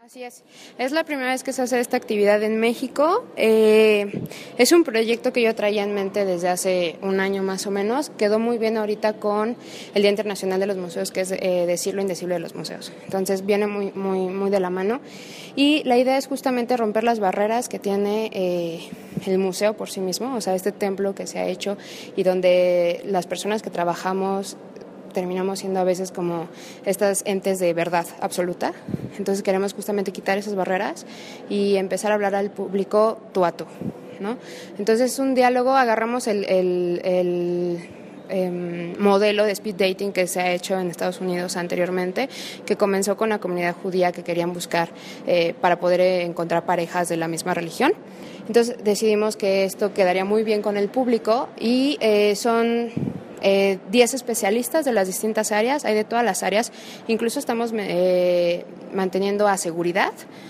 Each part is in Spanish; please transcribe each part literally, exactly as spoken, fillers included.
Así es, es la primera vez que se hace esta actividad en México. Eh, es un proyecto que yo traía en mente desde hace un año más o menos. Quedó muy bien ahorita con el Día Internacional de los Museos, que es eh, decir lo indecible de los museos. Entonces viene muy, muy, muy de la mano. Y la idea es justamente romper las barreras que tiene eh, el museo por sí mismo, o sea, este templo que se ha hecho y donde las personas que trabajamos terminamos siendo a veces como estas entes de verdad absoluta. Entonces queremos justamente quitar esas barreras y empezar a hablar al público tú a tú, ¿no? Entonces es un diálogo, agarramos el, el, el eh, modelo de speed dating que se ha hecho en Estados Unidos anteriormente, que comenzó con la comunidad judía que querían buscar eh, para poder encontrar parejas de la misma religión. Entonces decidimos que esto quedaría muy bien con el público y eh, son Eh, diez especialistas de las distintas áreas, hay de todas las áreas, incluso estamos eh, manteniendo a seguridad,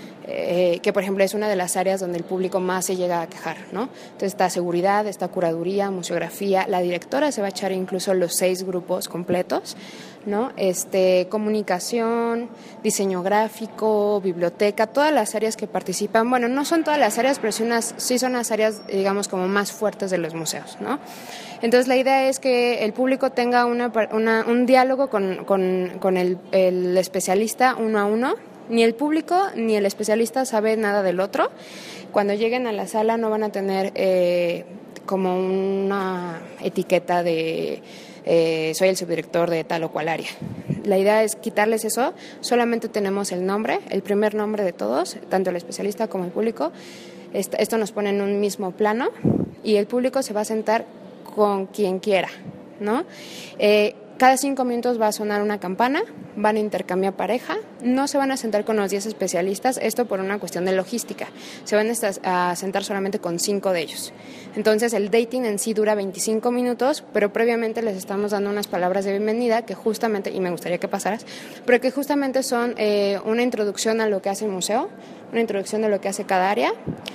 eh, que por ejemplo es una de las áreas donde el público más se llega a quejar, ¿no? Entonces está seguridad, está curaduría, museografía, la directora se va a echar incluso los seis grupos completos, ¿no? Este, comunicación, diseño gráfico, biblioteca, todas las áreas que participan, bueno, no son todas las áreas, pero sí, unas, sí son las áreas, digamos, como más fuertes de los museos, ¿no? Entonces la idea es que el público tenga una, una, un diálogo con, con, con el, el especialista uno a uno. Ni el público ni el especialista sabe nada del otro. Cuando lleguen a la sala no van a tener eh, como una etiqueta de eh, soy el subdirector de tal o cual área. La idea es quitarles eso, solamente tenemos el nombre, el primer nombre de todos, tanto el especialista como el público. Esto nos pone en un mismo plano y el público se va a sentar con quien quiera, ¿no? Eh, cada cinco minutos va a sonar una campana, van a intercambiar pareja, no se van a sentar con los diez especialistas, esto por una cuestión de logística, se van a sentar solamente con cinco de ellos. Entonces el dating en sí dura veinticinco minutos, pero previamente les estamos dando unas palabras de bienvenida que justamente, y me gustaría que pasaras, pero que justamente son eh, una introducción a lo que hace el museo, una introducción de lo que hace cada área,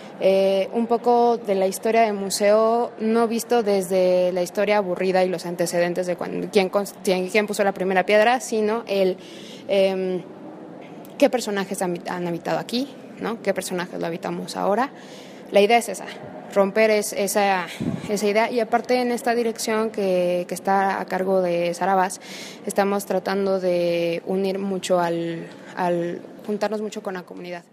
eh, un poco de la historia del museo no visto desde la historia aburrida y los antecedentes de cuando, quién, quién puso la primera piedra, sino el eh, qué personajes han, han habitado aquí, ¿no? Qué personajes lo habitamos ahora. La idea es esa, romper es, esa, esa idea, y aparte en esta dirección que, que está a cargo de Sara Vaz, estamos tratando de unir mucho al, al juntarnos mucho con la comunidad.